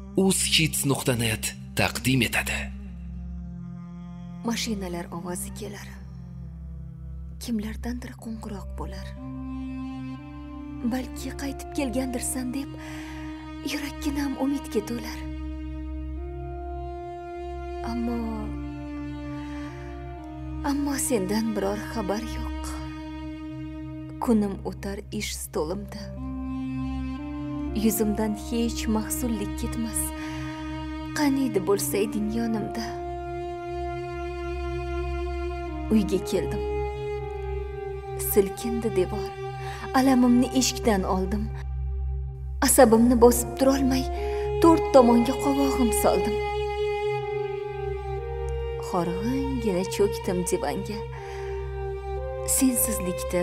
uzhits.net taqdim etadi. Mashinalar ovozi kelar. Kimlardandir qo'ng'iroq bo'lar. Balki qaytib kelgandirsan deb yurakkinam umidga to'lar. Ammo sendan biror xabar yo'q. Kunim o'tar ish stolimda. Yuzimdan hech mahzunlik ketmas. Qaniydi bo'lsayding yonimda. Uyga keldim. Silkindi devor. Alamimni eshikdan oldim. Asabimni bosib turolmay, to'rt tomonga qovog'im soldim. Horg'ingina cho'kdim divanga. Sensizlikda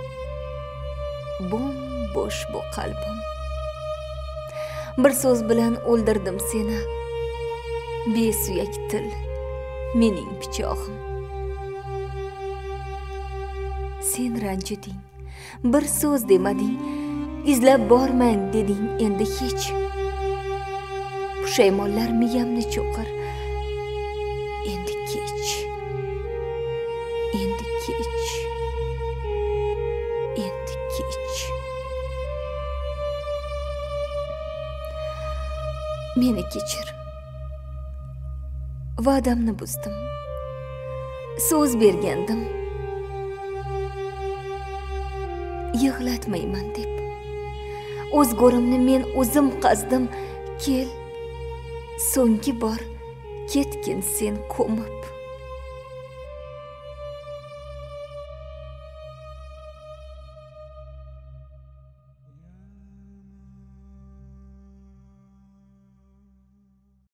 bo'sh bu qalbim. Bir so'z bilan o'ldirdim seni. Besuyak til, mening pichog'im. Sen ranjiding, bir so'z demading, izlab bormang deding endi hech. Pushaymonlar miyamni cho'qir. Endi kech. Endi kech. Endi kech. Meni kechir. Va'damni buzdim. So'z bergandim. Yig'latmayman deb. O'z go'rimni men o'zim qazdim. Kel, so'nggi bor ketgin sen ko'mib.